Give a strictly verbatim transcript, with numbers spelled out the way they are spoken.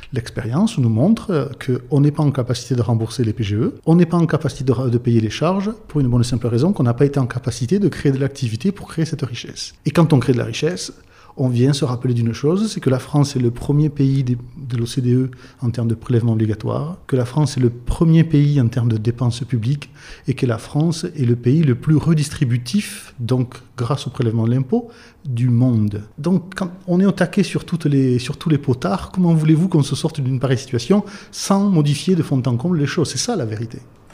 L'expérience nous montre qu'on n'est pas en capacité de rembourser les P G E, on n'est pas en capacité de, de payer les charges, pour une bonne et simple raison qu'on n'a pas été en capacité de créer de l'activité pour créer cette richesse. Et quand on crée de la richesse, on vient se rappeler d'une chose, c'est que la France est le premier pays de l'O C D E en termes de prélèvement obligatoire, que la France est le premier pays en termes de dépenses publiques et que la France est le pays le plus redistributif, donc grâce au prélèvement de l'impôt, du monde. Donc quand on est au taquet sur, toutes les, sur tous les potards, comment voulez-vous qu'on se sorte d'une pareille situation sans modifier de fond en comble les choses? C'est ça la vérité.